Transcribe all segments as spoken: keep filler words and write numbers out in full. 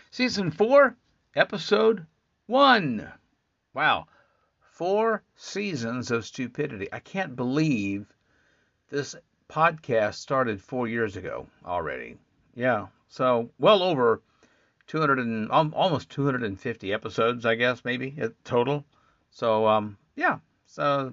Season four, episode one. Wow, four seasons of stupidity. I can't believe this podcast started four years ago already. Yeah, so well over two hundred and almost two hundred fifty episodes, I guess, maybe total. So, um, yeah, so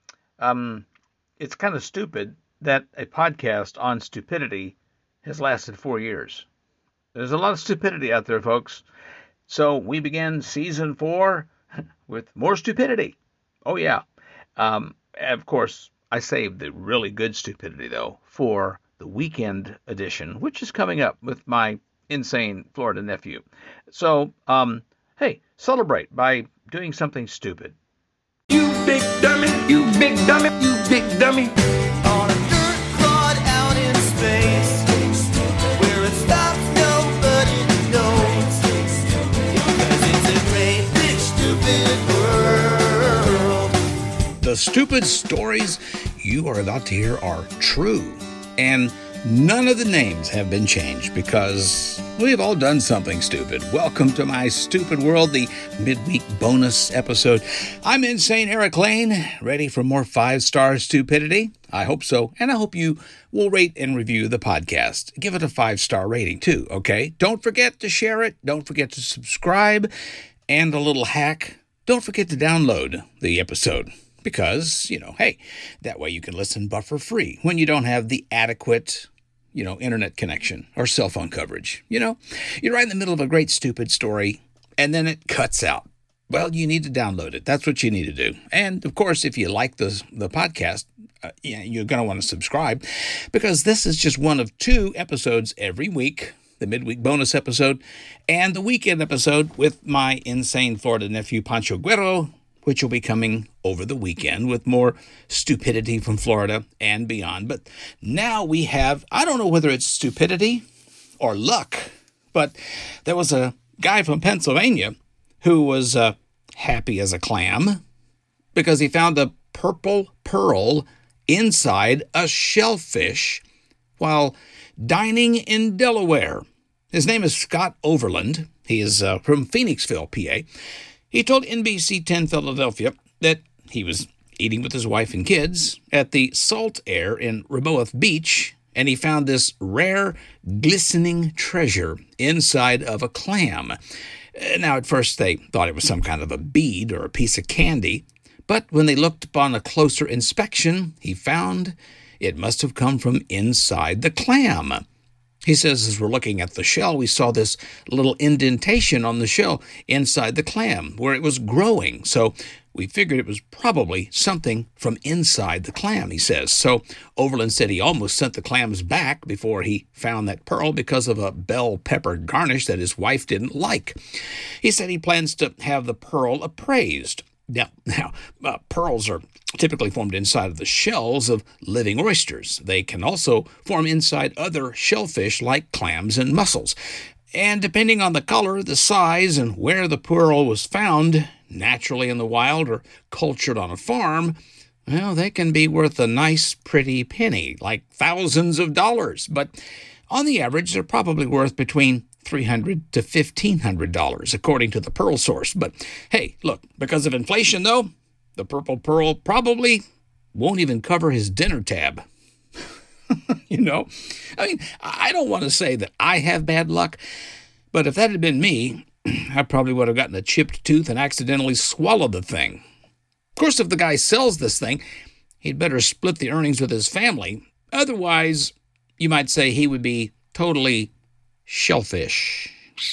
um, it's kind of stupid that a podcast on stupidity has lasted four years. There's a lot of stupidity out there, folks. So we began season four with more stupidity. Oh, yeah. Um, of course, I saved the really good stupidity, though, for the weekend edition, which is coming up with my insane Florida nephew. So, um, hey, celebrate by doing something stupid. You big dummy, you big dummy, you big dummy. On a dirt clod out in space, where it stops nobody knows. Because it's a great big stupid world. The stupid stories you are about to hear are true, and none of the names have been changed because we've all done something stupid. Welcome to my stupid world, the midweek bonus episode. I'm Insane Eric Lane, ready for more five-star stupidity? I hope so, and I hope you will rate and review the podcast. Give it a five-star rating too, okay? Don't forget to share it. Don't forget to subscribe. And a little hack, don't forget to download the episode. Because, you know, hey, that way you can listen buffer-free when you don't have the adequate, you know, internet connection or cell phone coverage. You know, you're right in the middle of a great stupid story, and then it cuts out. Well, you need to download it. That's what you need to do. And, of course, if you like the, the podcast, uh, yeah, you're going to want to subscribe because this is just one of two episodes every week, the midweek bonus episode and the weekend episode with my insane Florida nephew, Pancho Guerrero, which will be coming over the weekend with more stupidity from Florida and beyond. But now we have, I don't know whether it's stupidity or luck, but there was a guy from Pennsylvania who was uh, happy as a clam because he found a purple pearl inside a shellfish while dining in Delaware. His name is Scott Overland. He is uh, from Phoenixville, P A. He told N B C ten Philadelphia that he was eating with his wife and kids at the Salt Air in Rehoboth Beach, and he found this rare, glistening treasure inside of a clam. Now, at first, they thought it was some kind of a bead or a piece of candy, but when they looked upon a closer inspection, he found it must have come from inside the clam. He says, as we're looking at the shell, we saw this little indentation on the shell inside the clam where it was growing. So we figured it was probably something from inside the clam, he says. So Overland said he almost sent the clams back before he found that pearl because of a bell pepper garnish that his wife didn't like. He said he plans to have the pearl appraised. Now, now uh, pearls are typically formed inside of the shells of living oysters. They can also form inside other shellfish like clams and mussels. And depending on the color, the size, and where the pearl was found, naturally in the wild or cultured on a farm, well, they can be worth a nice, pretty penny, like thousands of dollars. But on the average, they're probably worth between three hundred to fifteen hundred dollars, according to the pearl source. But hey, look, because of inflation, though, the purple pearl probably won't even cover his dinner tab. You know, I mean, I don't want to say that I have bad luck, but if that had been me, I probably would have gotten a chipped tooth and accidentally swallowed the thing. Of course, if the guy sells this thing, he'd better split the earnings with his family. Otherwise, you might say he would be totally shellfish.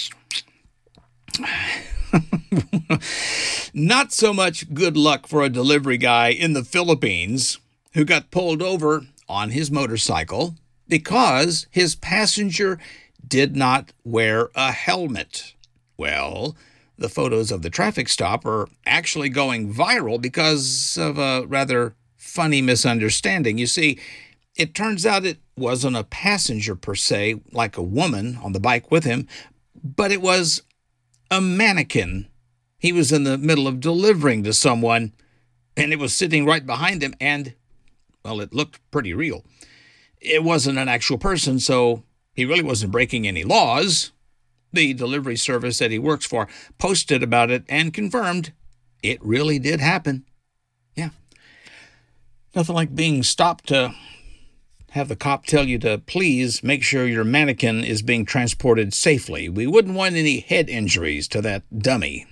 Not so much good luck for a delivery guy in the Philippines who got pulled over on his motorcycle because his passenger did not wear a helmet. Well, the photos of the traffic stop are actually going viral because of a rather funny misunderstanding. You see, it turns out it wasn't a passenger per se, like a woman on the bike with him, but it was a mannequin. He was in the middle of delivering to someone, and it was sitting right behind him, and, well, it looked pretty real. It wasn't an actual person, so he really wasn't breaking any laws, The delivery service that he works for posted about it and confirmed it really did happen. Yeah. Nothing like being stopped to have the cop tell you to please make sure your mannequin is being transported safely. We wouldn't want any head injuries to that dummy.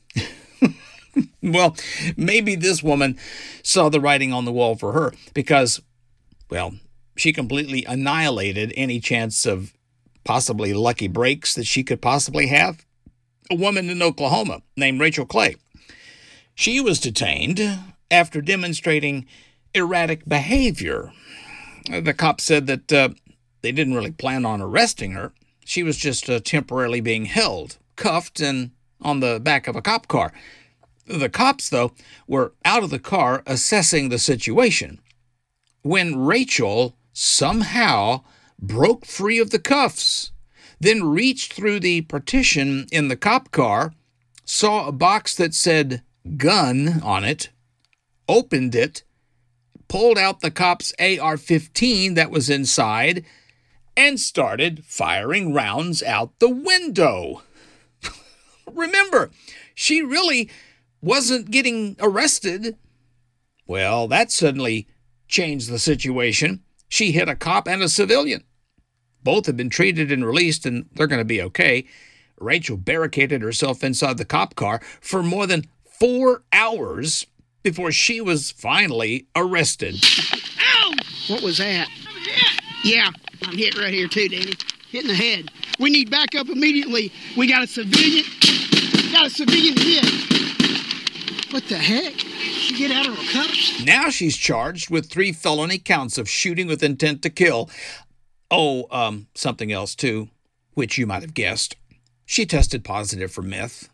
Well, maybe this woman saw the writing on the wall for her because, well, she completely annihilated any chance of possibly lucky breaks that she could possibly have. A woman in Oklahoma named Rachel Clay. She was detained after demonstrating erratic behavior. The cops said that uh, they didn't really plan on arresting her. She was just uh, temporarily being held, cuffed, and on the back of a cop car. The cops, though, were out of the car assessing the situation when Rachel somehow broke free of the cuffs, then reached through the partition in the cop car, saw a box that said gun on it, opened it, pulled out the cop's A R fifteen that was inside, and started firing rounds out the window. Remember, she really wasn't getting arrested. Well, that suddenly changed the situation. She hit a cop and a civilian. Both have been treated and released, and they're going to be okay. Rachel barricaded herself inside the cop car for more than four hours before she was finally arrested. Ow! What was that? I'm hit. Yeah, I'm hit right here too, Danny. Hit in the head. We need backup immediately. We got a civilian. Got a civilian hit. What the heck? She get out of her cuffs? Now she's charged with three felony counts of shooting with intent to kill. Oh, um, something else too, which you might have guessed. She tested positive for meth.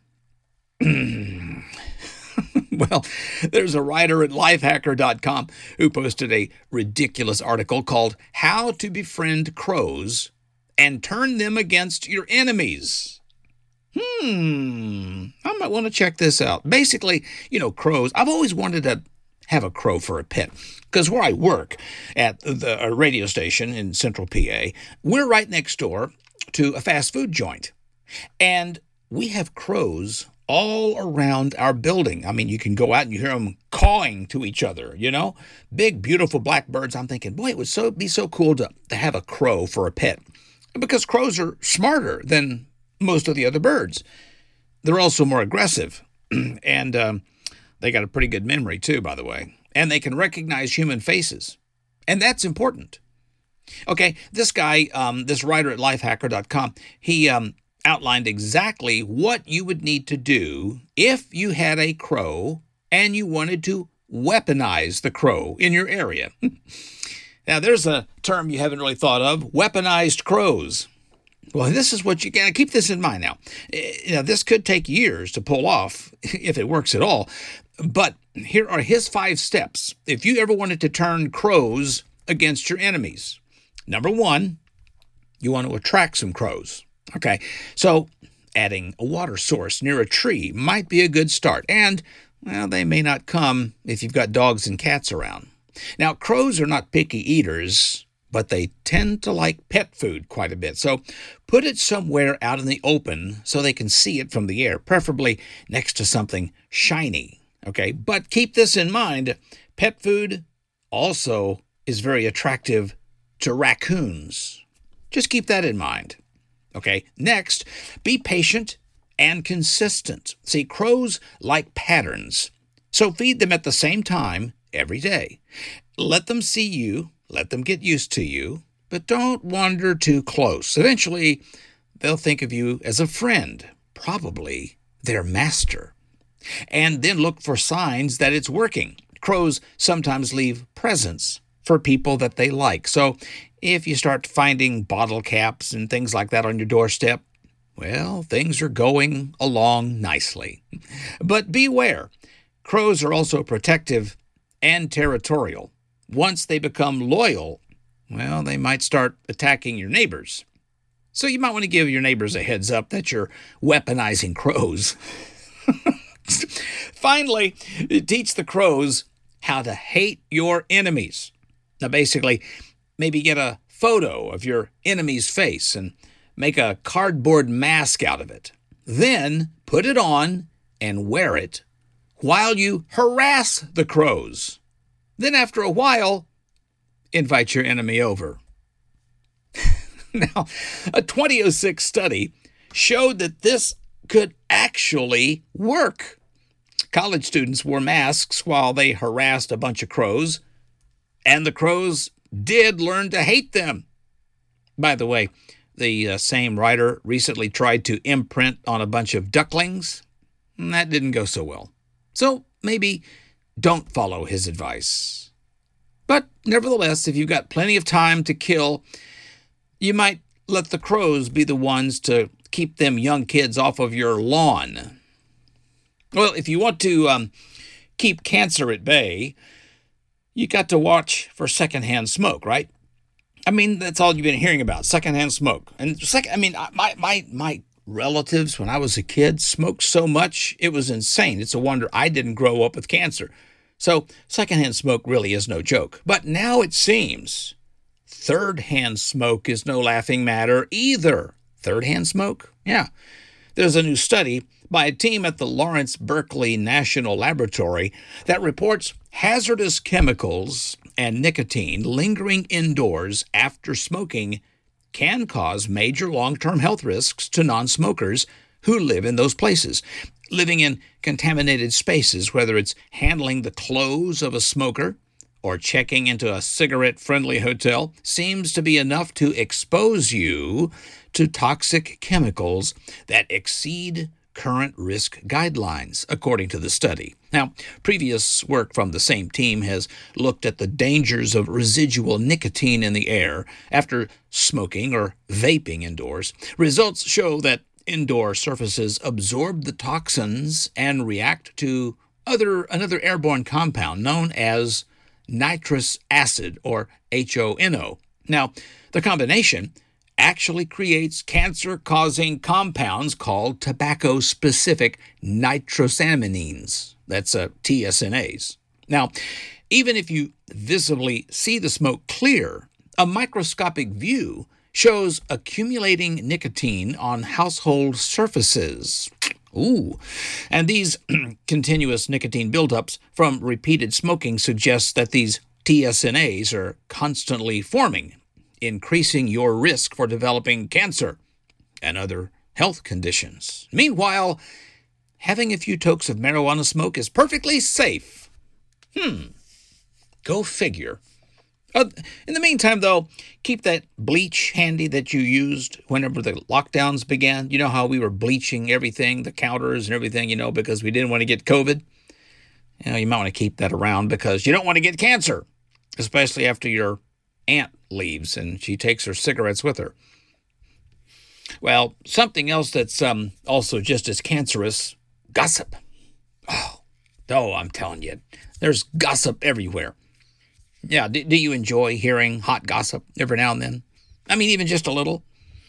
Well, there's a writer at lifehacker dot com who posted a ridiculous article called How to Befriend Crows and Turn Them Against Your Enemies. Hmm, I might want to check this out. Basically, you know, crows, I've always wanted to have a crow for a pet because where I work at the a radio station in central P A, we're right next door to a fast food joint. And we have crows all around our building. I mean, you can go out and you hear them cawing to each other, you know? Big, beautiful black birds. I'm thinking, boy, it would so be so cool to, to have a crow for a pet. Because crows are smarter than most of the other birds. They're also more aggressive. and um, they got a pretty good memory, too, by the way. And they can recognize human faces. And that's important. Okay, this guy, um, this writer at lifehacker dot com, he um, outlined exactly what you would need to do if you had a crow and you wanted to weaponize the crow in your area. Now, there's a term you haven't really thought of, weaponized crows. Well, this is what you got to keep this in mind now. You know, this could take years to pull off if it works at all. But here are his five steps if you ever wanted to turn crows against your enemies. Number one, you want to attract some crows. Okay, so adding a water source near a tree might be a good start. And, well, they may not come if you've got dogs and cats around. Now, crows are not picky eaters, but they tend to like pet food quite a bit. So put it somewhere out in the open so they can see it from the air, preferably next to something shiny. Okay, but keep this in mind. Pet food also is very attractive to raccoons. Just keep that in mind. Okay, next, be patient and consistent. See, crows like patterns, so feed them at the same time every day. Let them see you, let them get used to you, but don't wander too close. Eventually, they'll think of you as a friend, probably their master. And then look for signs that it's working. Crows sometimes leave presents for people that they like. So if you start finding bottle caps and things like that on your doorstep, well, things are going along nicely. But beware, crows are also protective and territorial. Once they become loyal, well, they might start attacking your neighbors. So you might want to give your neighbors a heads up that you're weaponizing crows. Finally, teach the crows how to hate your enemies. Now, basically, maybe get a photo of your enemy's face and make a cardboard mask out of it, then put it on and wear it while you harass the crows. Then after a while, invite your enemy over. Now, a twenty oh six study showed that this could actually work. College students wore masks while they harassed a bunch of crows, and the crows did learn to hate them. By the way, the uh, same writer recently tried to imprint on a bunch of ducklings, and that didn't go so well. So maybe don't follow his advice. But nevertheless, if you've got plenty of time to kill, you might let the crows be the ones to keep them young kids off of your lawn. Well, if you want to um, keep cancer at bay, you got to watch for secondhand smoke, right? I mean, that's all you've been hearing about, secondhand smoke. And second, I mean, my my my relatives, when I was a kid, smoked so much, it was insane. It's a wonder I didn't grow up with cancer. So secondhand smoke really is no joke. But now it seems third-hand smoke is no laughing matter either. Third-hand smoke? Yeah. There's a new study by a team at the Lawrence Berkeley National Laboratory that reports hazardous chemicals and nicotine lingering indoors after smoking can cause major long-term health risks to non-smokers who live in those places. Living in contaminated spaces, whether it's handling the clothes of a smoker or checking into a cigarette-friendly hotel, seems to be enough to expose you to toxic chemicals that exceed current risk guidelines, according to the study. Now, previous work from the same team has looked at the dangers of residual nicotine in the air after smoking or vaping indoors. Results show that indoor surfaces absorb the toxins and react to other another airborne compound known as nitrous acid, or H O N O. Now, the combination actually creates cancer-causing compounds called tobacco-specific nitrosamines. That's uh, T S N As. Now, even if you visibly see the smoke clear, a microscopic view shows accumulating nicotine on household surfaces. Ooh. And these continuous nicotine buildups from repeated smoking suggest that these T S N As are constantly forming, increasing your risk for developing cancer and other health conditions. Meanwhile, having a few tokes of marijuana smoke is perfectly safe. Hmm. Go figure. Uh, in the meantime, though, keep that bleach handy that you used whenever the lockdowns began. You know how we were bleaching everything, the counters and everything, you know, because we didn't want to get COVID? You know, you might want to keep that around because you don't want to get cancer, especially after your aunt leaves and she takes her cigarettes with her. Well, something else that's um, also just as cancerous, gossip. Oh, oh, I'm telling you, there's gossip everywhere. Yeah, do, do you enjoy hearing hot gossip every now and then? I mean, even just a little.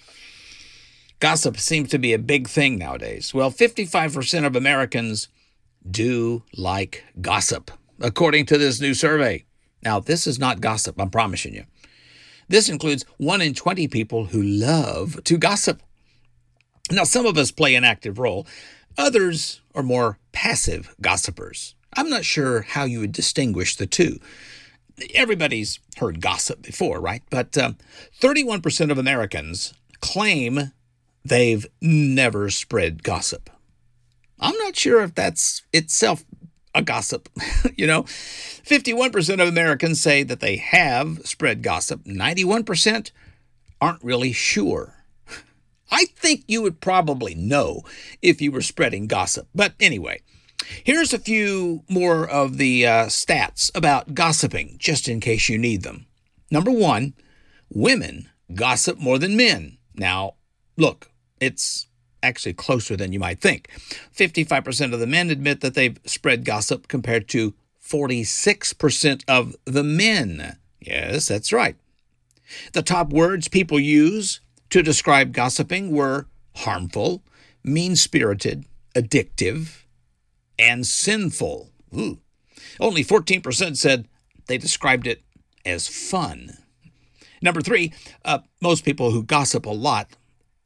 Gossip seems to be a big thing nowadays. Well, fifty-five percent of Americans do like gossip, according to this new survey. Now, this is not gossip, I'm promising you. This includes one in twenty people who love to gossip. Now, some of us play an active role. Others are more passive gossipers. I'm not sure how you would distinguish the two. Everybody's heard gossip before, right? But um, thirty-one percent of Americans claim they've never spread gossip. I'm not sure if that's itself a gossip. You know, fifty-one percent of Americans say that they have spread gossip. ninety-one percent aren't really sure. I think you would probably know if you were spreading gossip. But anyway, here's a few more of the uh, stats about gossiping, just in case you need them. Number one, women gossip more than men. Now, look, it's actually closer than you might think. fifty-five percent of the men admit that they've spread gossip compared to forty-six percent of the men. Yes, that's right. The top words people use to describe gossiping were harmful, mean-spirited, addictive, and sinful. Ooh. Only fourteen percent said they described it as fun. Number three, uh, most people who gossip a lot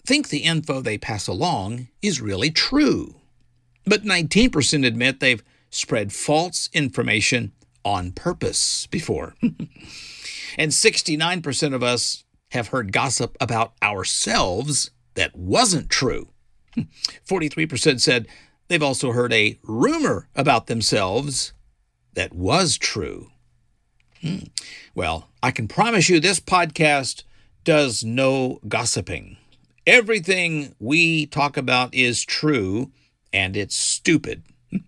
think the info they pass along is really true. But nineteen percent admit they've spread false information on purpose before. And sixty-nine percent of us have heard gossip about ourselves that wasn't true. forty-three percent said they've also heard a rumor about themselves that was true. Hmm. Well, I can promise you this podcast does no gossiping. Everything we talk about is true, and it's stupid.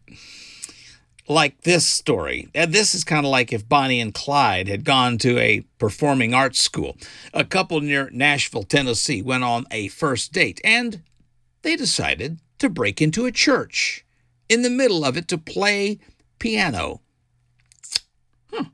Like this story. And this is kind of like if Bonnie and Clyde had gone to a performing arts school. A couple near Nashville, Tennessee went on a first date, and they decided to break into a church in the middle of it to play piano. Huh.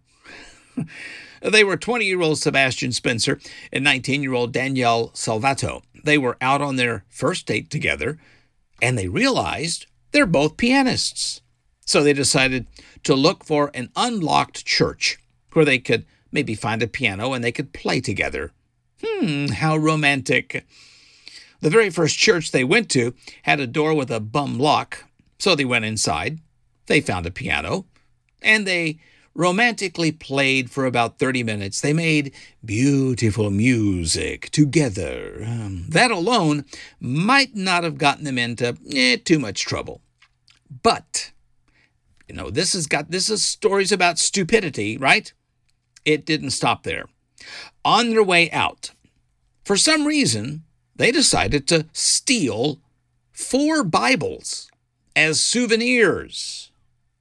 They were twenty-year-old Sebastian Spencer and nineteen-year-old Danielle Salvato. They were out on their first date together, and they realized they're both pianists. So they decided to look for an unlocked church where they could maybe find a piano and they could play together. Hmm, how romantic. The very first church they went to had a door with a bum lock, so they went inside. They found a piano, and they romantically played for about thirty minutes. They made beautiful music together. Um, that alone might not have gotten them into eh, too much trouble. But, you know, this has got this is stories about stupidity, right? It didn't stop there. On their way out, for some reason, they decided to steal four Bibles as souvenirs.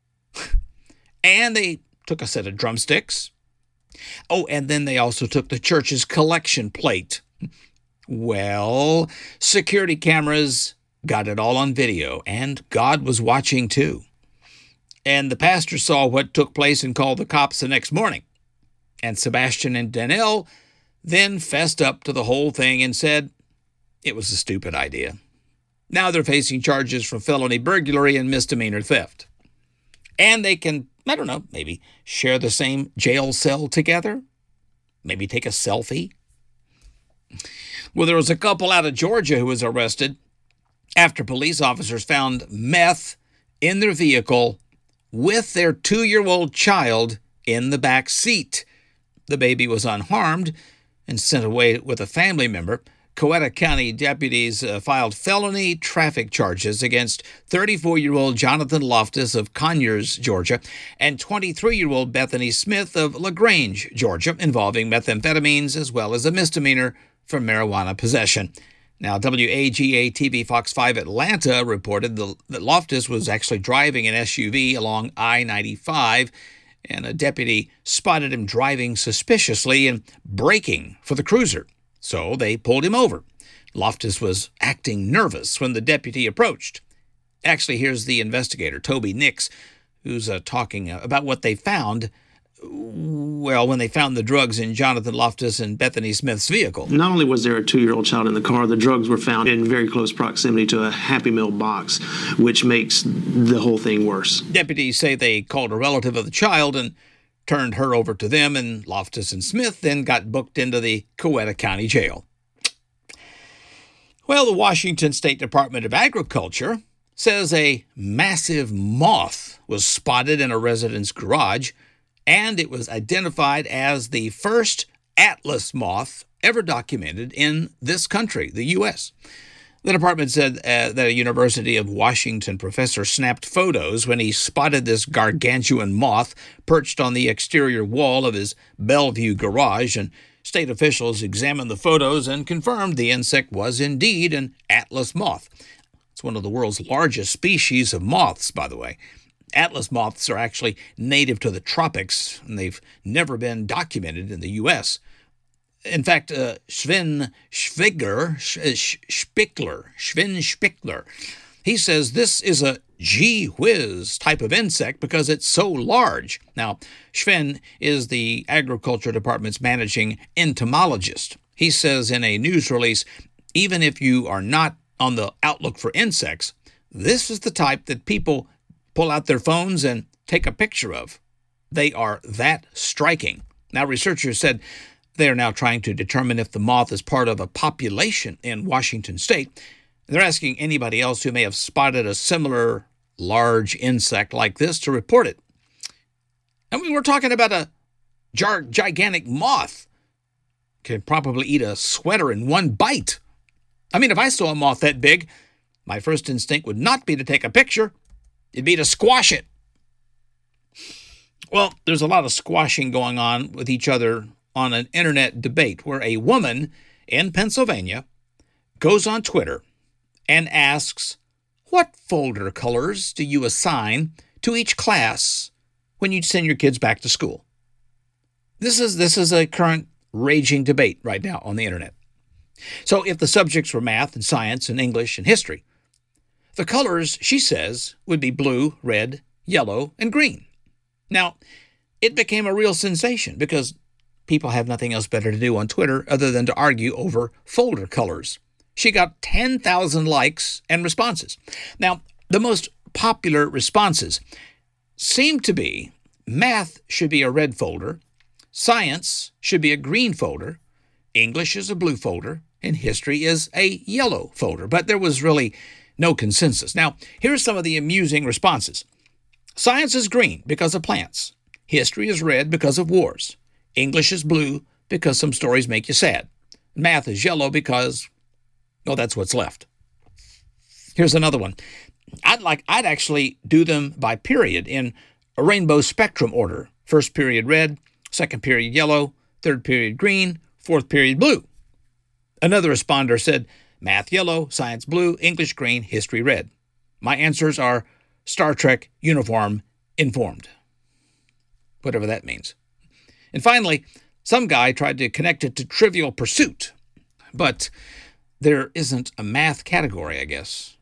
And they took a set of drumsticks. Oh, and then they also took the church's collection plate. Well, security cameras got it all on video, and God was watching too. And the pastor saw what took place and called the cops the next morning. And Sebastian and Danielle then fessed up to the whole thing and said it was a stupid idea. Now they're facing charges for felony burglary and misdemeanor theft. And they can, I don't know, maybe share the same jail cell together? Maybe take a selfie? Well, there was a couple out of Georgia who was arrested after police officers found meth in their vehicle with their two-year-old child in the back seat. The baby was unharmed and sent away with a family member. Coweta County deputies uh, filed felony traffic charges against thirty-four-year-old Jonathan Loftus of Conyers, Georgia, and twenty-three-year-old Bethany Smith of LaGrange, Georgia, involving methamphetamines as well as a misdemeanor for marijuana possession. Now, W A G A T V Fox five Atlanta reported the, that Loftus was actually driving an S U V along I ninety-five, and a deputy spotted him driving suspiciously and braking for the cruiser. So they pulled him over. Loftus was acting nervous when the deputy approached. Actually, here's the investigator, Toby Nix, who's uh, talking uh, about what they found. Well, when they found the drugs in Jonathan Loftus and Bethany Smith's vehicle. Not only was there a two-year-old child in the car, the drugs were found in very close proximity to a Happy Meal box, which makes the whole thing worse. Deputies say they called a relative of the child and turned her over to them, and Loftus and Smith then got booked into the Coweta County Jail. Well, the Washington State Department of Agriculture says a massive moth was spotted in a resident's garage, and it was identified as the first Atlas moth ever documented in this country, the U S The department said uh, that a University of Washington professor snapped photos when he spotted this gargantuan moth perched on the exterior wall of his Bellevue garage, and state officials examined the photos and confirmed the insect was indeed an Atlas moth. It's one of the world's largest species of moths, by the way. Atlas moths are actually native to the tropics, and they've never been documented in the U S In fact, uh, Sven Schwigger, Spickler, Sven Spickler, he says this is a gee whiz type of insect because it's so large. Now, Sven is the Agriculture Department's managing entomologist. He says in a news release, even if you are not on the outlook for insects, this is the type that people pull out their phones and take a picture of. They are that striking. Now, researchers said They are now trying to determine if the moth is part of a population in Washington state. They're asking anybody else who may have spotted a similar large insect like this to report it. I mean, we're talking about a gigantic moth. Can probably eat a sweater in one bite. I mean, if I saw a moth that big, my first instinct would not be to take a picture. It'd be to squash it. Well, there's a lot of squashing going on with each other on an internet debate where a woman in Pennsylvania goes on Twitter and asks, what folder colors do you assign to each class when you send your kids back to school? This is this is a current raging debate right now on the internet. So if the subjects were math and science and English and history, the colors, she says, would be blue, red, yellow, and green. Now, it became a real sensation because people have nothing else better to do on Twitter other than to argue over folder colors. She got ten thousand likes and responses. Now, the most popular responses seem to be math should be a red folder, science should be a green folder, English is a blue folder, and history is a yellow folder. But there was really no consensus. Now, here's some of the amusing responses. Science is green because of plants. History is red because of wars. English is blue because some stories make you sad. Math is yellow because, well, that's what's left. Here's another one. I'd like, I'd actually do them by period in a rainbow spectrum order. First period red, second period yellow, third period green, fourth period blue. Another responder said, math yellow, science blue, English green, history red. My answers are Star Trek uniform informed. Whatever that means. And finally, some guy tried to connect it to Trivial Pursuit. But there isn't a math category, I guess.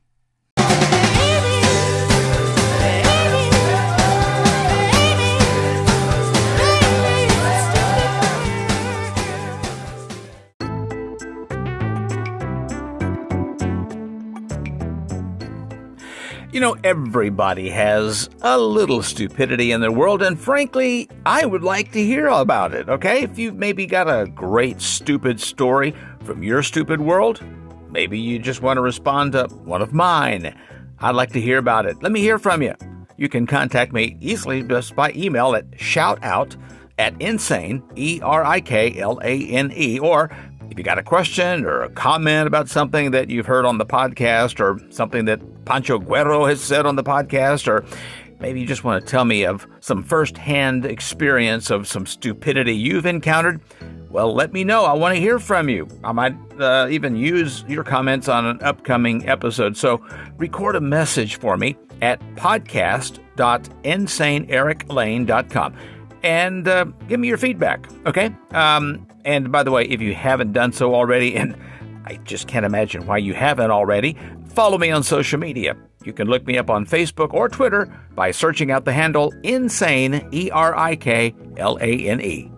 You know, everybody has a little stupidity in their world, and frankly, I would like to hear about it, okay? If you've maybe got a great stupid story from your stupid world, maybe you just want to respond to one of mine. I'd like to hear about it. Let me hear from you. You can contact me easily just by email at shoutout at insane, E R I K L A N E, or if you got a question or a comment about something that you've heard on the podcast or something that Pancho Guerrero has said on the podcast, or maybe you just want to tell me of some firsthand experience of some stupidity you've encountered, well, let me know. I want to hear from you. I might uh, even use your comments on an upcoming episode. So record a message for me at podcast dot insane eric lane dot com. And uh, give me your feedback, okay? Um, and by the way, if you haven't done so already, and I just can't imagine why you haven't already, follow me on social media. You can look me up on Facebook or Twitter by searching out the handle Insane, E R I K L A N E.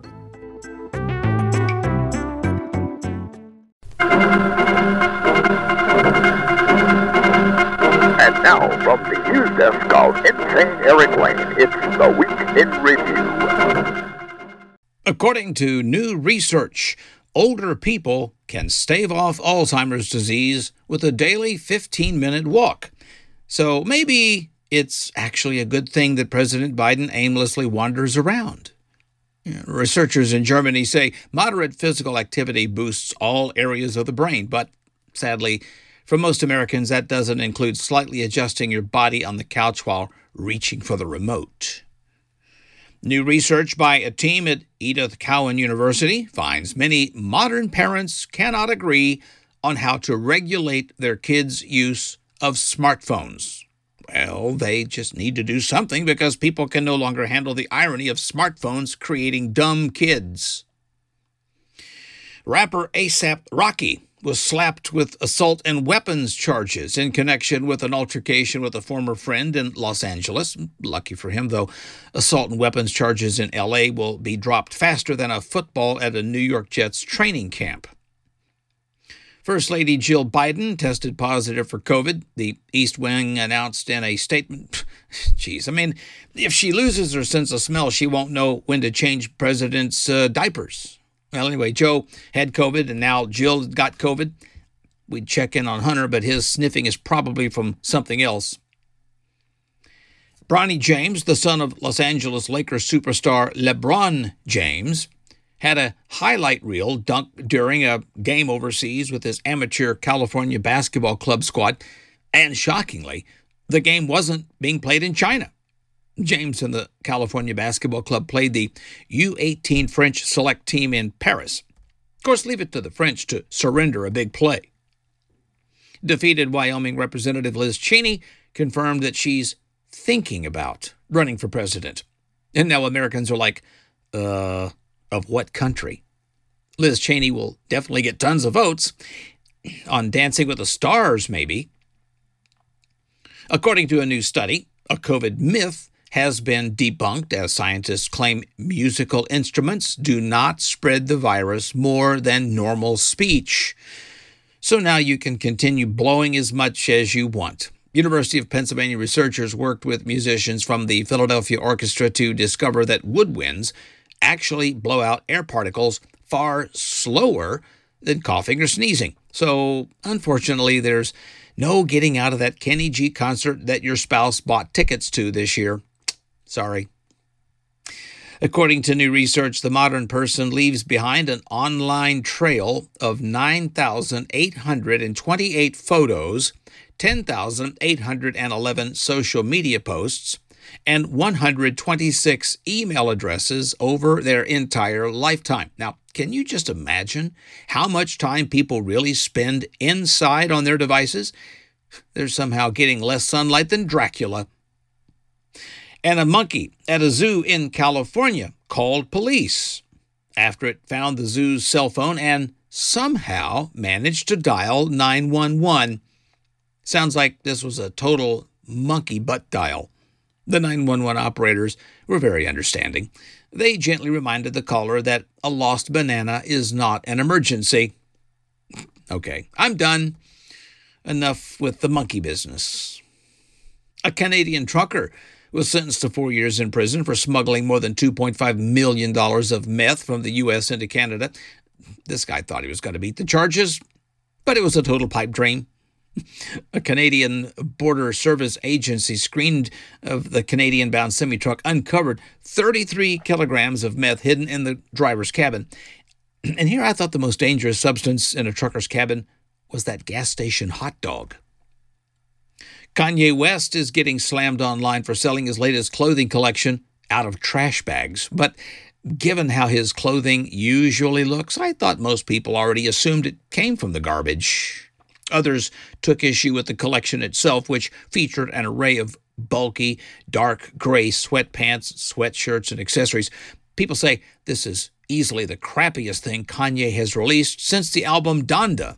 And now, from the news desk of Insane Eric Lane, it's the Week in Review. According to new research, older people can stave off Alzheimer's disease with a daily fifteen-minute walk. So maybe it's actually a good thing that President Biden aimlessly wanders around. Researchers in Germany say moderate physical activity boosts all areas of the brain, but sadly, for most Americans, that doesn't include slightly adjusting your body on the couch while reaching for the remote. New research by a team at Edith Cowan University finds many modern parents cannot agree on how to regulate their kids' use of smartphones. Well, they just need to do something because people can no longer handle the irony of smartphones creating dumb kids. Rapper A$AP Rocky was slapped with assault and weapons charges in connection with an altercation with a former friend in Los Angeles. Lucky for him, though, assault and weapons charges in L A will be dropped faster than a football at a New York Jets training camp. First Lady Jill Biden tested positive for COVID, the East Wing announced in a statement. Jeez, I mean, if she loses her sense of smell, she won't know when to change presidents' uh, diapers. Well, anyway, Joe had COVID, and now Jill got COVID. We'd check in on Hunter, but his sniffing is probably from something else. Bronny James, the son of Los Angeles Lakers superstar LeBron James, had a highlight reel dunk during a game overseas with his amateur California basketball club squad, and shockingly, the game wasn't being played in China. James and the California basketball club played the U eighteen French select team in Paris. Of course, leave it to the French to surrender a big play. Defeated Wyoming Representative Liz Cheney confirmed that she's thinking about running for president. And now Americans are like, uh, of what country? Liz Cheney will definitely get tons of votes. On Dancing with the Stars, maybe. According to a new study, a COVID myth has been debunked as scientists claim musical instruments do not spread the virus more than normal speech. So now you can continue blowing as much as you want. University of Pennsylvania researchers worked with musicians from the Philadelphia Orchestra to discover that woodwinds actually blow out air particles far slower than coughing or sneezing. So, unfortunately, there's no getting out of that Kenny G concert that your spouse bought tickets to this year. Sorry. According to new research, the modern person leaves behind an online trail of nine thousand eight hundred twenty-eight photos, ten thousand eight hundred eleven social media posts, and one hundred twenty-six email addresses over their entire lifetime. Now, can you just imagine how much time people really spend inside on their devices? They're somehow getting less sunlight than Dracula. And a monkey at a zoo in California called police after it found the zoo's cell phone and somehow managed to dial nine one one. Sounds like this was a total monkey butt dial. The nine one one operators were very understanding. They gently reminded the caller that a lost banana is not an emergency. Okay, I'm done. Enough with the monkey business. A Canadian trucker was sentenced to four years in prison for smuggling more than two point five million dollars of meth from the U S into Canada. This guy thought he was going to beat the charges, but it was a total pipe dream. A Canadian Border Service Agency screened of the Canadian-bound semi-truck uncovered thirty-three kilograms of meth hidden in the driver's cabin. And here I thought the most dangerous substance in a trucker's cabin was that gas station hot dog. Kanye West is getting slammed online for selling his latest clothing collection out of trash bags. But given how his clothing usually looks, I thought most people already assumed it came from the garbage. Others took issue with the collection itself, which featured an array of bulky, dark gray sweatpants, sweatshirts, and accessories. People say this is easily the crappiest thing Kanye has released since the album Donda.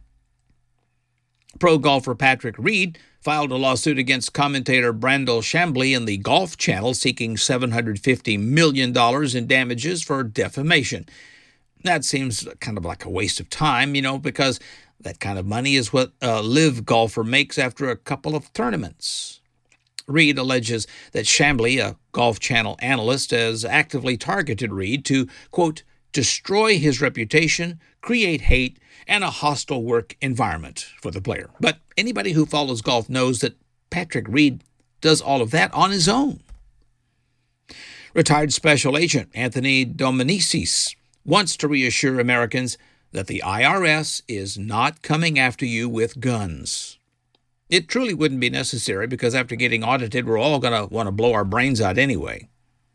Pro golfer Patrick Reed filed a lawsuit against commentator Brandel Chambly in the Golf Channel seeking seven hundred fifty million dollars in damages for defamation. That seems kind of like a waste of time, you know, because that kind of money is what a live golfer makes after a couple of tournaments. Reed alleges that Chambly, a Golf Channel analyst, has actively targeted Reed to, quote, destroy his reputation, create hate, and a hostile work environment for the player. But anybody who follows golf knows that Patrick Reed does all of that on his own. Retired Special Agent Anthony Dominicis wants to reassure Americans that the I R S is not coming after you with guns. It truly wouldn't be necessary because after getting audited, we're all going to want to blow our brains out anyway.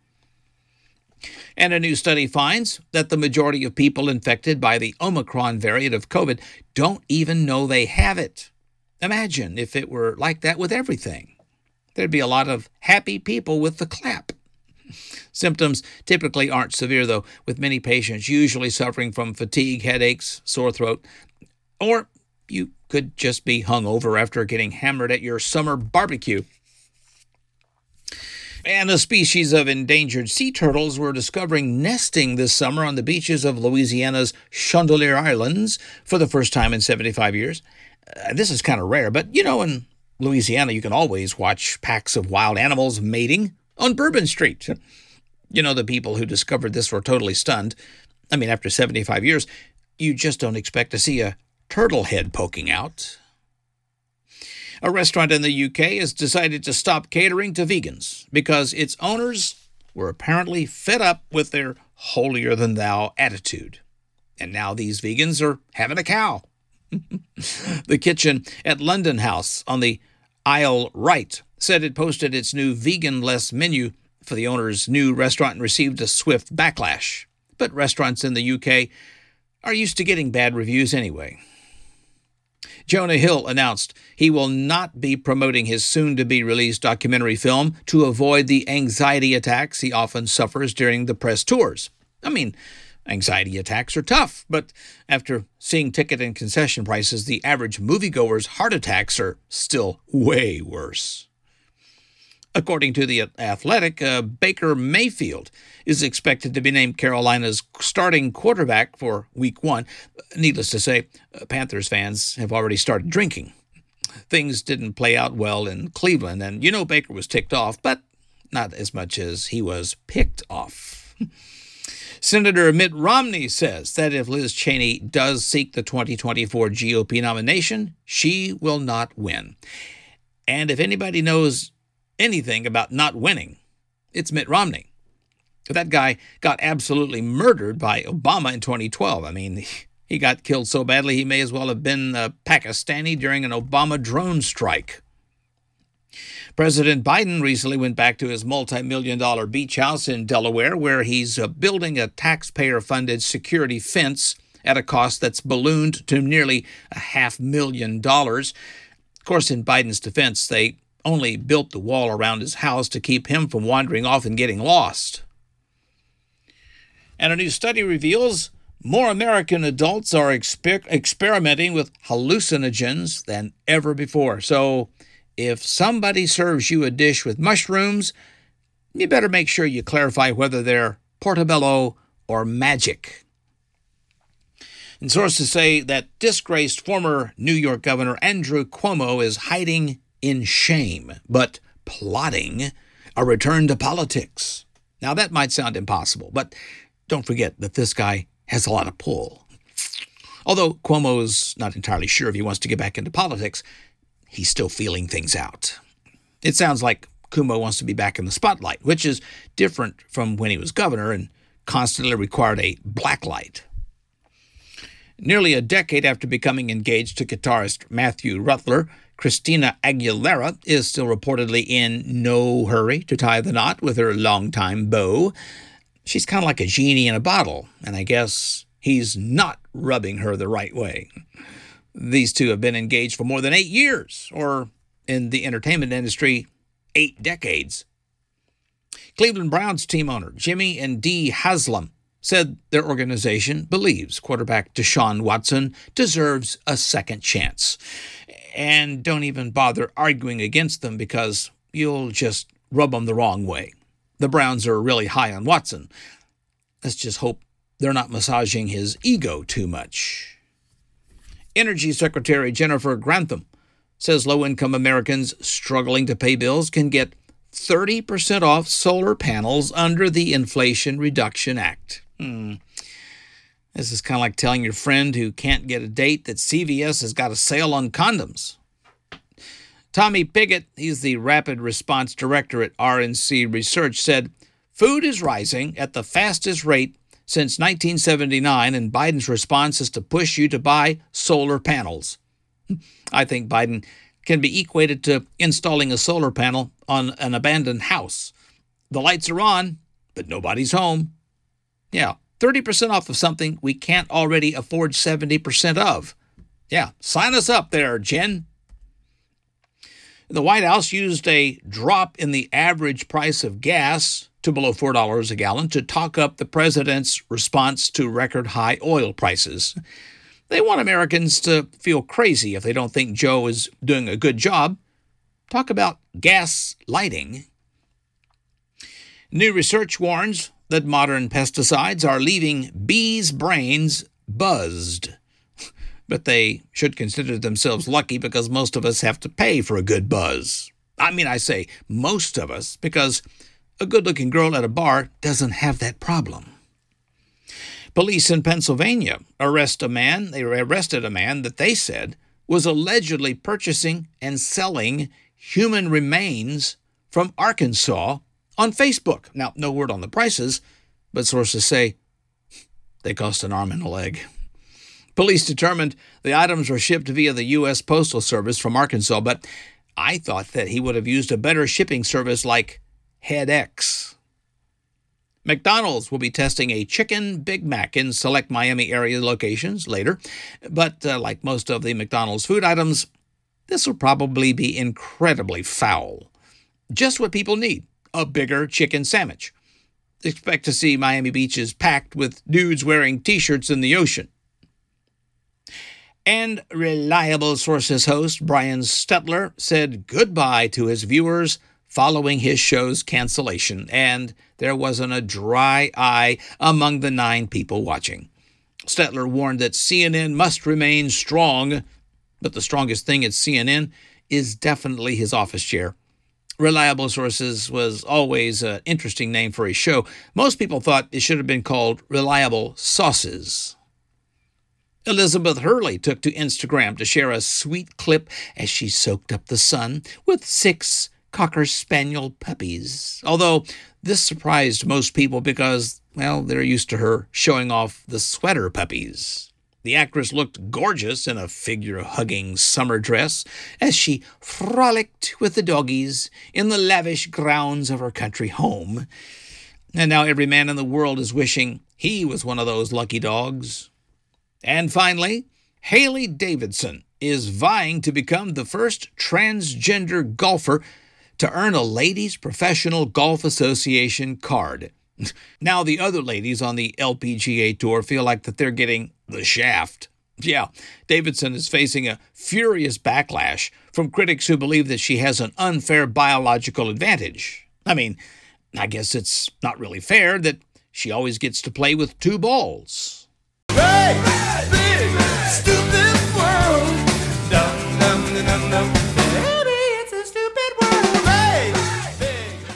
And a new study finds that the majority of people infected by the Omicron variant of COVID don't even know they have it. Imagine if it were like that with everything. There'd be a lot of happy people with the clap. Symptoms typically aren't severe, though, with many patients usually suffering from fatigue, headaches, sore throat, or you could just be hungover after getting hammered at your summer barbecue. And a species of endangered sea turtles were discovering nesting this summer on the beaches of Louisiana's Chandelier Islands for the first time in seventy-five years. Uh, this is kind of rare, but you know, in Louisiana, you can always watch packs of wild animals mating on Bourbon Street. You know, the people who discovered this were totally stunned. I mean, after seventy-five years, you just don't expect to see a turtle head poking out. A restaurant in the U K has decided to stop catering to vegans because its owners were apparently fed up with their holier-than-thou attitude. And now these vegans are having a cow. The kitchen at London House on the Isle Right said it posted its new vegan-less menu for the owner's new restaurant and received a swift backlash. But restaurants in the U K are used to getting bad reviews anyway. Jonah Hill announced he will not be promoting his soon-to-be-released documentary film to avoid the anxiety attacks he often suffers during the press tours. I mean, anxiety attacks are tough, but after seeing ticket and concession prices, the average moviegoer's heart attacks are still way worse. According to The Athletic, uh, Baker Mayfield is expected to be named Carolina's starting quarterback for Week One. Needless to say, uh, Panthers fans have already started drinking. Things didn't play out well in Cleveland, and you know Baker was ticked off, but not as much as he was picked off. Senator Mitt Romney says that if Liz Cheney does seek the twenty twenty-four G O P nomination, she will not win. And if anybody knows anything about not winning, it's Mitt Romney. That guy got absolutely murdered by Obama in twenty twelve. I mean, he got killed so badly he may as well have been a Pakistani during an Obama drone strike. President Biden recently went back to his multi-million dollar beach house in Delaware, where he's uh, building a taxpayer-funded security fence at a cost that's ballooned to nearly a half million dollars. Of course, in Biden's defense, they only built the wall around his house to keep him from wandering off and getting lost. And a new study reveals more American adults are exper- experimenting with hallucinogens than ever before. So if somebody serves you a dish with mushrooms, you better make sure you clarify whether they're portobello or magic. And sources say that disgraced former New York Governor Andrew Cuomo is hiding in shame, but plotting a return to politics. Now, that might sound impossible, but don't forget that this guy has a lot of pull. Although Cuomo's not entirely sure if he wants to get back into politics, he's still feeling things out. It sounds like Cuomo wants to be back in the spotlight, which is different from when he was governor and constantly required a blacklight. Nearly a decade after becoming engaged to guitarist Matthew Rutler, Christina Aguilera is still reportedly in no hurry to tie the knot with her longtime beau. She's kind of like a genie in a bottle, and I guess he's not rubbing her the right way. These two have been engaged for more than eight years, or in the entertainment industry, eight decades. Cleveland Browns team owner Jimmy and Dee Haslam said their organization believes quarterback Deshaun Watson deserves a second chance. And don't even bother arguing against them because you'll just rub them the wrong way. The Browns are really high on Watson. Let's just hope they're not massaging his ego too much. Energy Secretary Jennifer Grantham says low-income Americans struggling to pay bills can get thirty percent off solar panels under the Inflation Reduction Act. Hmm. This is kind of like telling your friend who can't get a date that C V S has got a sale on condoms. Tommy Piggott, he's the Rapid Response Director at R N C Research, said, food is rising at the fastest rate since nineteen seventy-nine, and Biden's response is to push you to buy solar panels. I think Biden can be equated to installing a solar panel on an abandoned house. The lights are on, but nobody's home. Yeah, thirty percent off of something we can't already afford seventy percent of. Yeah, sign us up there, Jen. The White House used a drop in the average price of gas to below four dollars a gallon to talk up the president's response to record-high oil prices. They want Americans to feel crazy if they don't think Joe is doing a good job. Talk about gas lighting. New research warns that modern pesticides are leaving bees' brains buzzed. But they should consider themselves lucky because most of us have to pay for a good buzz. I mean, I say most of us because a good-looking girl at a bar doesn't have that problem. Police in Pennsylvania arrest a man, they arrested a man that they said was allegedly purchasing and selling human remains from Arkansas on Facebook. Now, no word on the prices, but sources say they cost an arm and a leg. Police determined the items were shipped via the U S Postal Service from Arkansas, but I thought that he would have used a better shipping service like HeadX. McDonald's will be testing a chicken Big Mac in select Miami area locations later, but uh, like most of the McDonald's food items, this will probably be incredibly foul. Just what people need, a bigger chicken sandwich. Expect to see Miami beaches packed with dudes wearing T-shirts in the ocean. And Reliable Sources host Brian Stetler said goodbye to his viewers following his show's cancellation, and there wasn't a dry eye among the nine people watching. Stetler warned that C N N must remain strong, but the strongest thing at C N N is definitely his office chair. Reliable Sources was always an interesting name for a show. Most people thought it should have been called Reliable Sauces. Elizabeth Hurley took to Instagram to share a sweet clip as she soaked up the sun with six Cocker Spaniel puppies. Although this surprised most people because, well, they're used to her showing off the sweater puppies. The actress looked gorgeous in a figure-hugging summer dress as she frolicked with the doggies in the lavish grounds of her country home. And now every man in the world is wishing he was one of those lucky dogs. And finally, Haley Davidson is vying to become the first transgender golfer to earn a Ladies Professional Golf Association card. Now the other ladies on the L P G A Tour feel like that they're getting the shaft. Yeah, Davidson is facing a furious backlash from critics who believe that she has an unfair biological advantage. I mean, I guess it's not really fair that she always gets to play with two balls. Hey, big, stupid world. Dum, dum, dum, dum. Baby, it's a stupid world. Hey, big.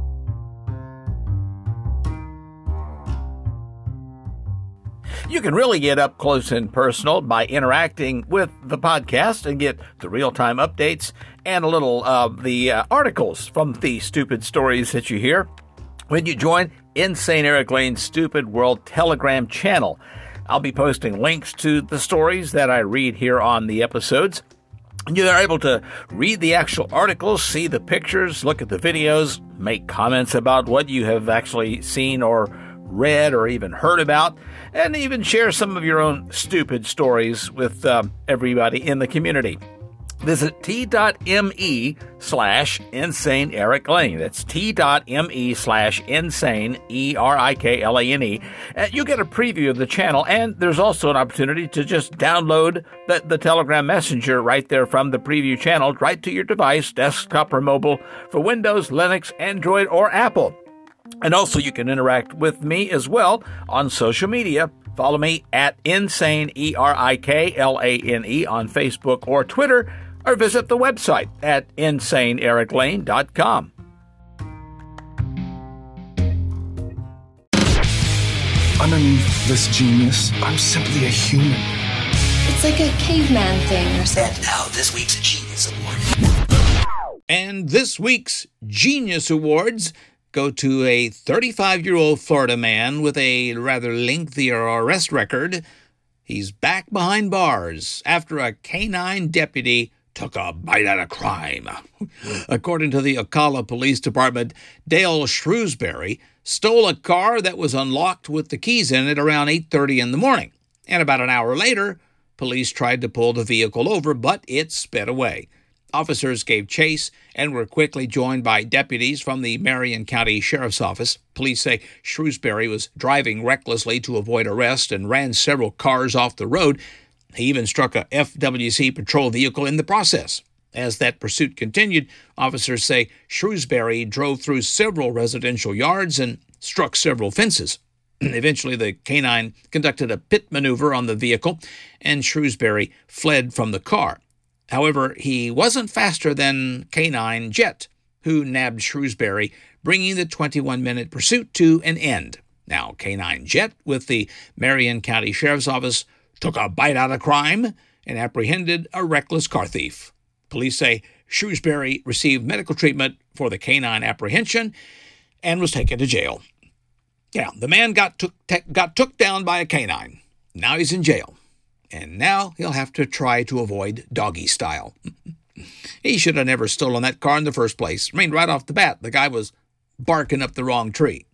You can really get up close and personal by interacting with the podcast and get the real-time updates and a little of uh, the uh, articles from the stupid stories that you hear when you join Insane Eric Lane's Stupid World Telegram channel. I'll be posting links to the stories that I read here on the episodes. You are able to read the actual articles, see the pictures, look at the videos, make comments about what you have actually seen or read or even heard about, and even share some of your own stupid stories with um, everybody in the community. Visit t.me slash insane Eric Lane. That's t.me slash insane E R I K L A N E. You get a preview of the channel, and there's also an opportunity to just download the, the Telegram Messenger right there from the preview channel right to your device, desktop or mobile, for Windows, Linux, Android, or Apple. And also you can interact with me as well on social media. Follow me at insane E R I K L A N E on Facebook or Twitter, or visit the website at insane eric lane dot com. Underneath this genius, I'm simply a human. It's like a caveman thing or something. And now this week's Genius Award. And this week's Genius Awards go to a thirty-five-year-old Florida man with a rather lengthy arrest record. He's back behind bars after a canine deputy took a bite out of crime. According to the Ocala Police Department, Dale Shrewsbury stole a car that was unlocked with the keys in it around eight thirty in the morning. And about an hour later, police tried to pull the vehicle over, but it sped away. Officers gave chase and were quickly joined by deputies from the Marion County Sheriff's Office. Police say Shrewsbury was driving recklessly to avoid arrest and ran several cars off the road. He even struck a F W C patrol vehicle in the process. As that pursuit continued, officers say Shrewsbury drove through several residential yards and struck several fences. Eventually, the canine conducted a pit maneuver on the vehicle, and Shrewsbury fled from the car. However, he wasn't faster than Canine Jet, who nabbed Shrewsbury, bringing the twenty-one minute pursuit to an end. Now, Canine Jet with the Marion County Sheriff's Office took a bite out of crime and apprehended a reckless car thief. Police say Shrewsbury received medical treatment for the canine apprehension and was taken to jail. Yeah, the man got took, te- got took down by a canine. Now he's in jail. And now he'll have to try to avoid doggy style. He should have never stolen that car in the first place. I mean, right off the bat, the guy was barking up the wrong tree.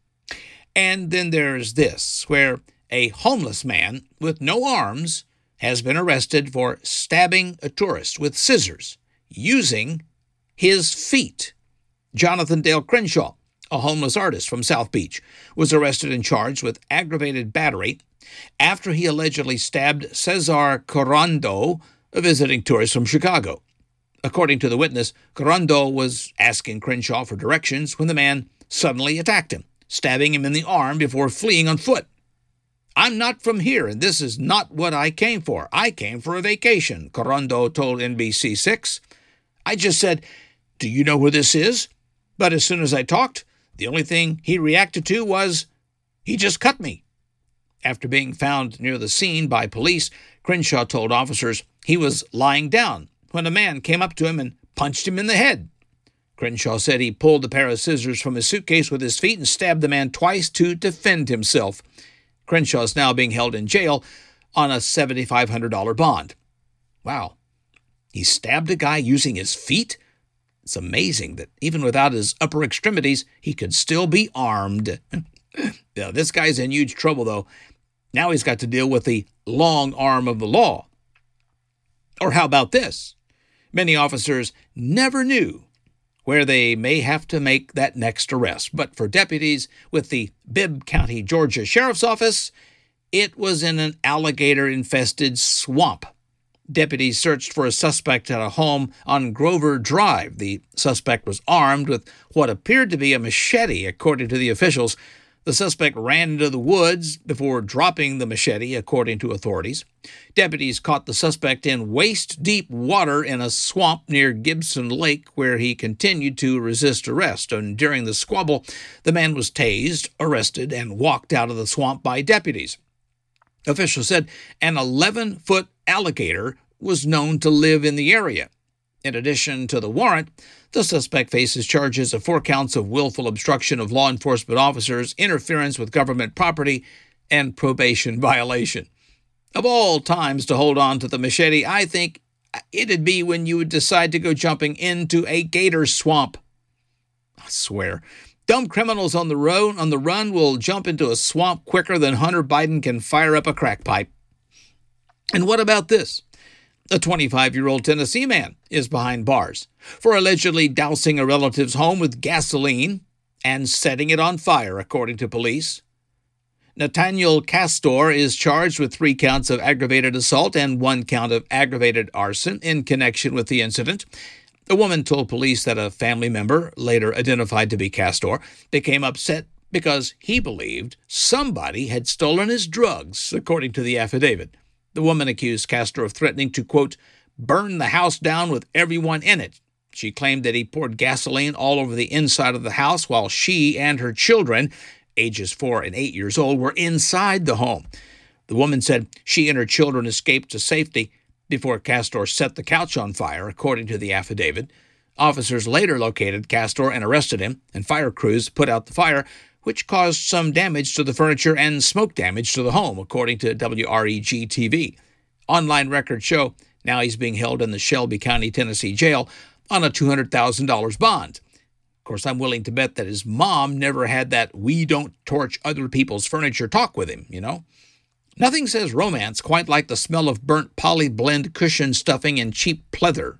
And then there's this, where a homeless man with no arms has been arrested for stabbing a tourist with scissors using his feet. Jonathan Dale Crenshaw, a homeless artist from South Beach, was arrested and charged with aggravated battery after he allegedly stabbed Cesar Corando, a visiting tourist from Chicago. According to the witness, Corando was asking Crenshaw for directions when the man suddenly attacked him, stabbing him in the arm before fleeing on foot. "I'm not from here, and this is not what I came for. I came for a vacation," Corando told N B C six. "I just said, 'Do you know where this is?' But as soon as I talked, the only thing he reacted to was, 'He just cut me.'" After being found near the scene by police, Crenshaw told officers he was lying down when a man came up to him and punched him in the head. Crenshaw said he pulled a pair of scissors from his suitcase with his feet and stabbed the man twice to defend himself. Crenshaw is now being held in jail on a seven thousand five hundred dollars bond. Wow. He stabbed a guy using his feet? It's amazing that even without his upper extremities, he could still be armed. Now, this guy's in huge trouble, though. Now he's got to deal with the long arm of the law. Or how about this? Many officers never knew where they may have to make that next arrest. But for deputies with the Bibb County, Georgia Sheriff's Office, it was in an alligator-infested swamp. Deputies searched for a suspect at a home on Grover Drive. The suspect was armed with what appeared to be a machete, according to the officials. The suspect ran into the woods before dropping the machete, according to authorities. Deputies caught the suspect in waist-deep water in a swamp near Gibson Lake, where he continued to resist arrest. And during the squabble, the man was tased, arrested, and walked out of the swamp by deputies. Officials said an eleven-foot alligator was known to live in the area. In addition to the warrant, the suspect faces charges of four counts of willful obstruction of law enforcement officers, interference with government property, and probation violation. Of all times to hold on to the machete, I think it'd be when you would decide to go jumping into a gator swamp. I swear, dumb criminals on the road on the run will jump into a swamp quicker than Hunter Biden can fire up a crack pipe. And what about this? A twenty-five-year-old Tennessee man is behind bars for allegedly dousing a relative's home with gasoline and setting it on fire, according to police. Nathaniel Castor is charged with three counts of aggravated assault and one count of aggravated arson in connection with the incident. The woman told police that a family member, later identified to be Castor, became upset because he believed somebody had stolen his drugs, according to the affidavit. The woman accused Castor of threatening to, quote, burn the house down with everyone in it. She claimed that he poured gasoline all over the inside of the house while she and her children, ages four and eight years old, were inside the home. The woman said she and her children escaped to safety before Castor set the couch on fire, according to the affidavit. Officers later located Castor and arrested him, and fire crews put out the fire, which caused some damage to the furniture and smoke damage to the home, according to W R E G T V. Online records show now he's being held in the Shelby County, Tennessee jail on a two hundred thousand dollars bond. Of course, I'm willing to bet that his mom never had that we don't torch other people's furniture talk with him, you know? Nothing says romance quite like the smell of burnt poly blend cushion stuffing and cheap pleather.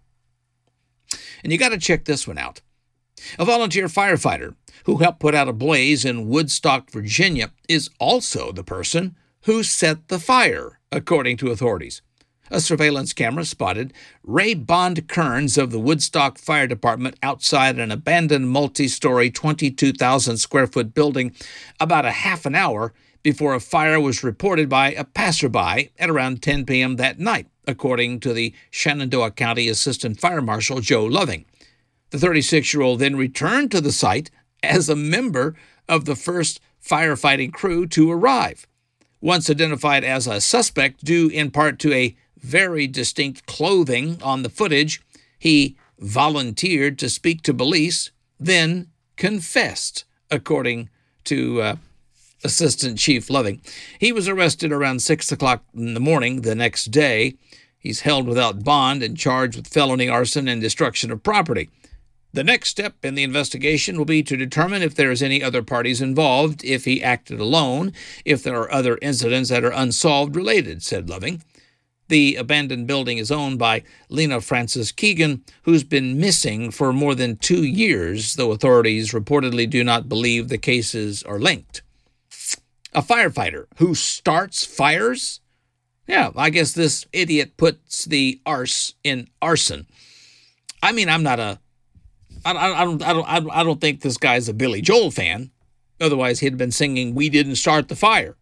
And you got to check this one out. A volunteer firefighter who helped put out a blaze in Woodstock, Virginia, is also the person who set the fire, according to authorities. A surveillance camera spotted Ray Bond Kearns of the Woodstock Fire Department outside an abandoned multi-story twenty-two thousand square foot building about a half an hour before a fire was reported by a passerby at around ten p.m. that night, according to the Shenandoah County Assistant Fire Marshal Joe Loving. The thirty-six-year-old then returned to the site as a member of the first firefighting crew to arrive. Once identified as a suspect due in part to a very distinct clothing on the footage, he volunteered to speak to police, then confessed, according to uh, Assistant Chief Loving. He was arrested around six o'clock in the morning the next day. He's held without bond and charged with felony arson and destruction of property. The next step in the investigation will be to determine if there is any other parties involved, if he acted alone, if there are other incidents that are unsolved related, said Loving. The abandoned building is owned by Lena Frances Keegan, who's been missing for more than two years, though authorities reportedly do not believe the cases are linked. A firefighter who starts fires? Yeah, I guess this idiot puts the arse in arson. I mean, I'm not a... I, I, I, don't, I, don't, I don't think this guy's a Billy Joel fan. Otherwise, he'd been singing "We Didn't Start the Fire."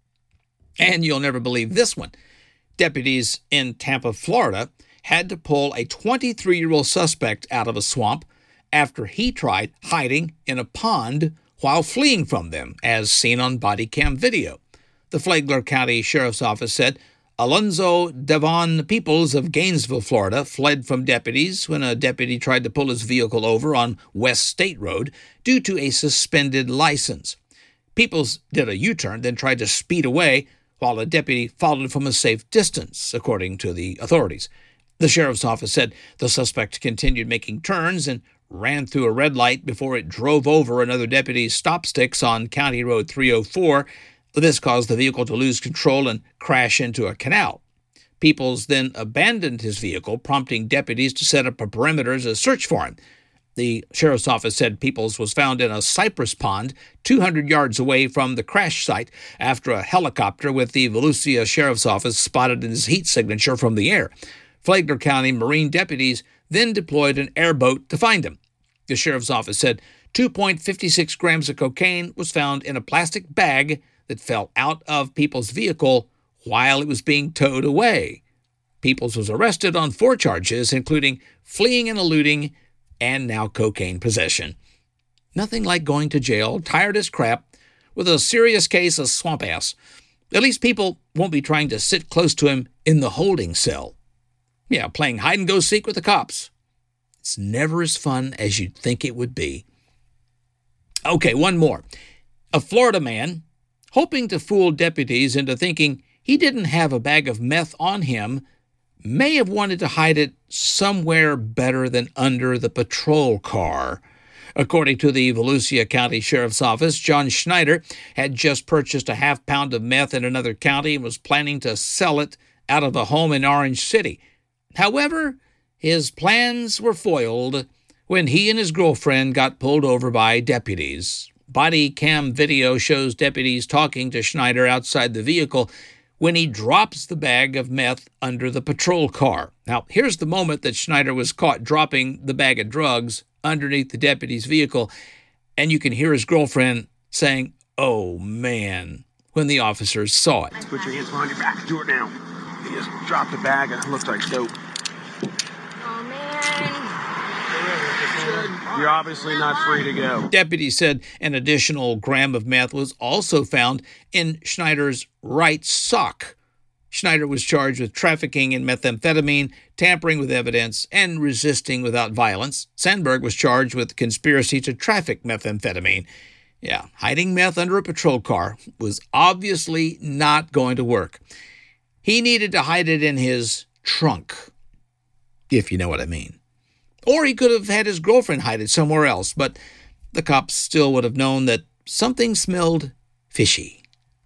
And you'll never believe this one. Deputies in Tampa, Florida, had to pull a twenty-three-year-old suspect out of a swamp after he tried hiding in a pond while fleeing from them, as seen on body cam video. The Flagler County Sheriff's Office said Alonzo Devon Peoples of Gainesville, Florida, fled from deputies when a deputy tried to pull his vehicle over on West State Road due to a suspended license. Peoples did a U-turn, then tried to speed away, while a deputy followed from a safe distance, according to the authorities. The sheriff's office said the suspect continued making turns and ran through a red light before it drove over another deputy's stop sticks on County Road three oh four. This caused the vehicle to lose control and crash into a canal. Peoples then abandoned his vehicle, prompting deputies to set up a perimeter to search for him. The sheriff's office said Peoples was found in a cypress pond two hundred yards away from the crash site after a helicopter with the Volusia Sheriff's Office spotted his heat signature from the air. Flagler County Marine deputies then deployed an airboat to find him. The sheriff's office said two point five six grams of cocaine was found in a plastic bag that fell out of Peoples' vehicle while it was being towed away. Peoples was arrested on four charges, including fleeing and eluding, and now cocaine possession. Nothing like going to jail, tired as crap, with a serious case of swamp ass. At least people won't be trying to sit close to him in the holding cell. Yeah, playing hide-and-go-seek with the cops. It's never as fun as you'd think it would be. Okay, one more. A Florida man, hoping to fool deputies into thinking he didn't have a bag of meth on him, may have wanted to hide it somewhere better than under the patrol car. According to the Volusia County Sheriff's Office, John Schneider had just purchased a half pound of meth in another county and was planning to sell it out of a home in Orange City. However, his plans were foiled when he and his girlfriend got pulled over by deputies. Body cam video shows deputies talking to Schneider outside the vehicle when he drops the bag of meth under the patrol car. Now, here's the moment that Schneider was caught dropping the bag of drugs underneath the deputy's vehicle, and you can hear his girlfriend saying, "Oh, man," when the officers saw it. Put your hands behind your back. Do it now. He just dropped the bag and it looks like dope. Oh, man. You're obviously not free to go. Deputies said an additional gram of meth was also found in Schneider's right sock. Schneider was charged with trafficking in methamphetamine, tampering with evidence, and resisting without violence. Sandberg was charged with conspiracy to traffic methamphetamine. Yeah, hiding meth under a patrol car was obviously not going to work. He needed to hide it in his trunk, if you know what I mean. Or he could have had his girlfriend hide it somewhere else, but the cops still would have known that something smelled fishy.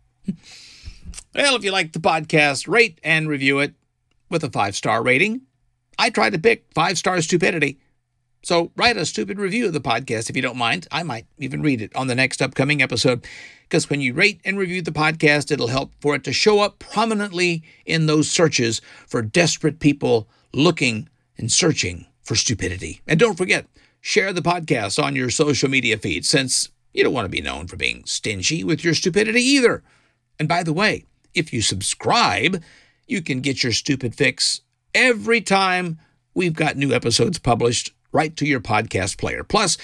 Well, if you like the podcast, rate and review it with a five-star rating. I try to pick five-star stupidity. So write a stupid review of the podcast if you don't mind. I might even read it on the next upcoming episode, because when you rate and review the podcast, it'll help for it to show up prominently in those searches for desperate people looking and searching for stupidity. And don't forget, share the podcast on your social media feed, since you don't want to be known for being stingy with your stupidity either. And by the way, if you subscribe, you can get your stupid fix every time we've got new episodes published right to your podcast player. Plus,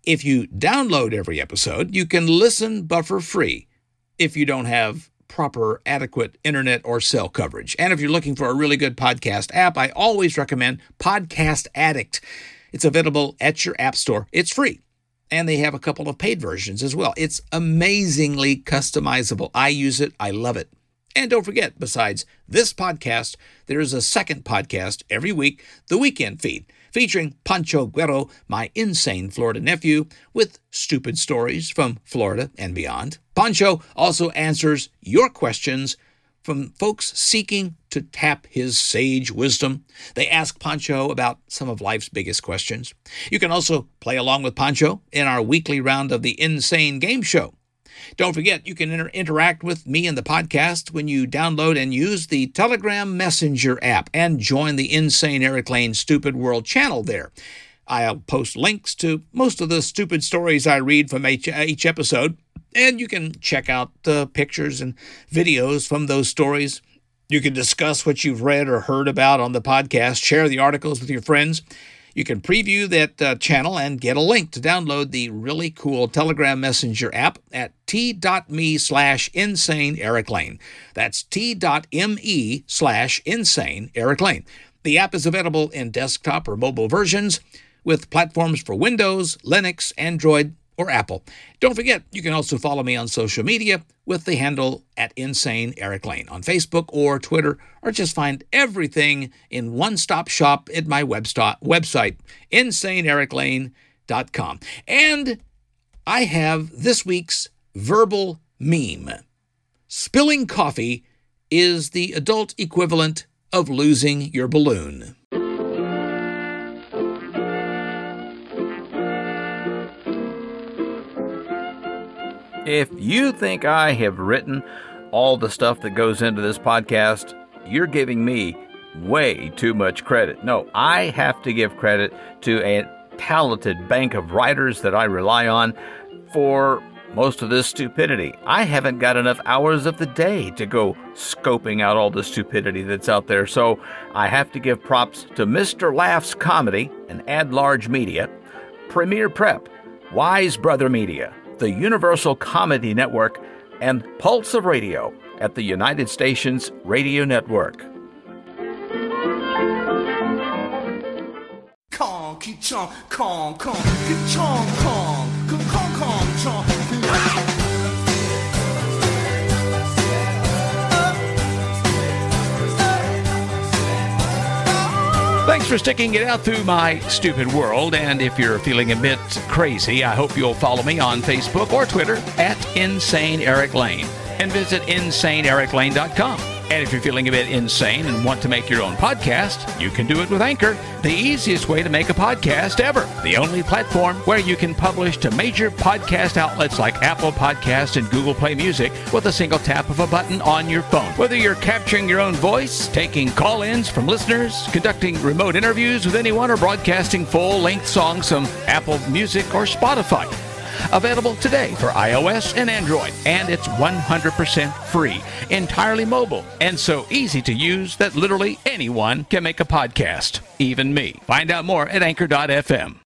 If you download every episode, you can listen buffer free if you don't have proper adequate internet or cell coverage. And if you're looking for a really good podcast app, I always recommend Podcast Addict. It's available at your app store. It's free. And they have a couple of paid versions as well. It's amazingly customizable. I use it. I love it. And don't forget, besides this podcast, there is a second podcast every week, The Weekend Feed, featuring Pancho Guerrero, my insane Florida nephew, with stupid stories from Florida and beyond. Pancho also answers your questions from folks seeking to tap his sage wisdom. They ask Pancho about some of life's biggest questions. You can also play along with Pancho in our weekly round of the Insane Game Show. Don't forget, you can inter- interact with me and the podcast when you download and use the Telegram Messenger app and join the Insane Eric Lane Stupid World channel there. I'll post links to most of the stupid stories I read from each, each episode, and you can check out the pictures and videos from those stories. You can discuss what you've read or heard about on the podcast, share the articles with your friends. You can preview that uh, channel and get a link to download the really cool Telegram Messenger app at t.me slash insane Eric Lane. That's t.me slash insane Eric Lane. The app is available in desktop or mobile versions with platforms for Windows, Linux, Android, or Apple. Don't forget, you can also follow me on social media with the handle at Insane Eric Lane on Facebook or Twitter, or just find everything in one-stop shop at my websta- website, insane eric lane dot com. And I have this week's verbal meme. Spilling coffee is the adult equivalent of losing your balloon. If you think I have written all the stuff that goes into this podcast, you're giving me way too much credit. No, I have to give credit to a talented bank of writers that I rely on for most of this stupidity. I haven't got enough hours of the day to go scoping out all the stupidity that's out there, so I have to give props to Mister Laughs Comedy and Ad Large Media, Premier Prep, Wise Brother Media, the Universal Comedy Network, and Pulse of Radio at the United Stations Radio Network. Kong, ki chong, kong, kong, ki chong, kong, kong, kong, kong, chong. Thanks for sticking it out through my stupid world, and if you're feeling a bit crazy, I hope you'll follow me on Facebook or Twitter at Insane Eric Lane and visit insane eric lane dot com. And if you're feeling a bit insane and want to make your own podcast, you can do it with Anchor, the easiest way to make a podcast ever. The only platform where you can publish to major podcast outlets like Apple Podcasts and Google Play Music with a single tap of a button on your phone. Whether you're capturing your own voice, taking call-ins from listeners, conducting remote interviews with anyone, or broadcasting full-length songs from Apple Music or Spotify. Available today for iOS and Android, and it's one hundred percent free, entirely mobile, and so easy to use that literally anyone can make a podcast, even me. Find out more at anchor dot f m.